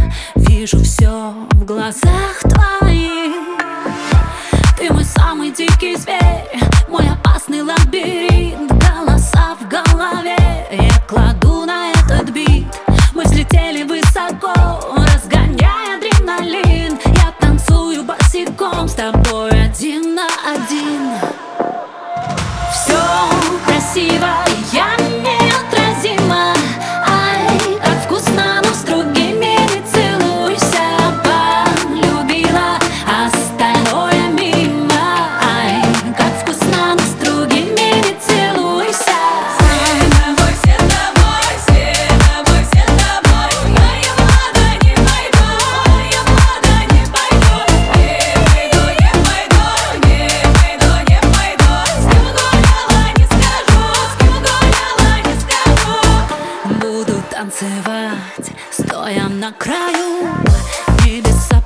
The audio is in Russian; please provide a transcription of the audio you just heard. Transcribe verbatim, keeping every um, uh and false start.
Вижу все в глазах твоих. Ты мой самый дикий зверь, мой опасный лабиринт. Голоса в голове, я кладу на этот бит. Мы взлетели высоко, разгоняя адреналин. Я танцую босиком с тобой один на один. Все красиво, я неотразима. Ай, как вкусно, но с другими не целуйся. Полюбила, остальное мимо. Ай, как вкусно, но с другими не целуйся. Все тобой, все тобой, все тобой, все тобой. Моя влада не пойду, моя влада не пойду. Не пойду, не пойду, не пойду, не пойду. С кем гуляла, не скажу, с кем гуляла, не скажу. Буду танцевать, стоя на краю небеса.